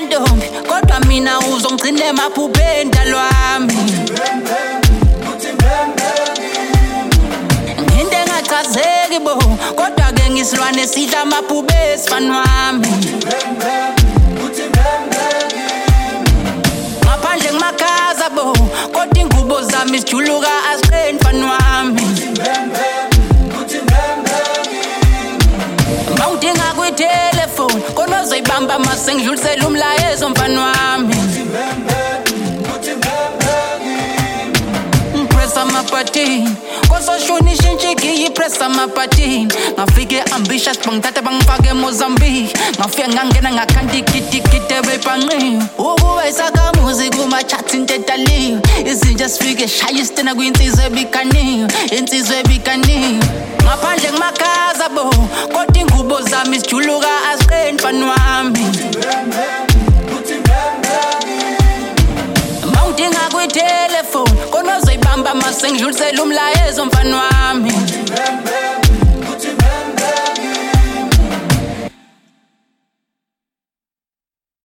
ntombi kodwa mina uzongcina emaphupeni dalwami nginte engachazeki bo kodwa ke ngisilwane sidla amaphuphe esifani wami ngaphandle ngimakhaza bo kodwa ingubo zami sijuluka asiqeni mfani wami mawudinga kwitelefoni khona uzoyibamba mase ngidlulisela umlayezo mfani wami pressa mapatini kososhuni shinchiki yipressa mapatini ngafike ambitious bangithatha bangifake eMozambique ngafike ngangena ngakhanda ikitikite bepanqiwe ukuba isakhamuzi kuma-charts into etaliwe izinto sifike shaya isitena kwinsizwa ebikaniwe ngaphandle ngimakhaza bo kodwa ingubo zami sijuluka asiqeni mfani wami mawudinga kwitelefoni khona uzoyibamba mase ngidlulisela umlayezo mfani wami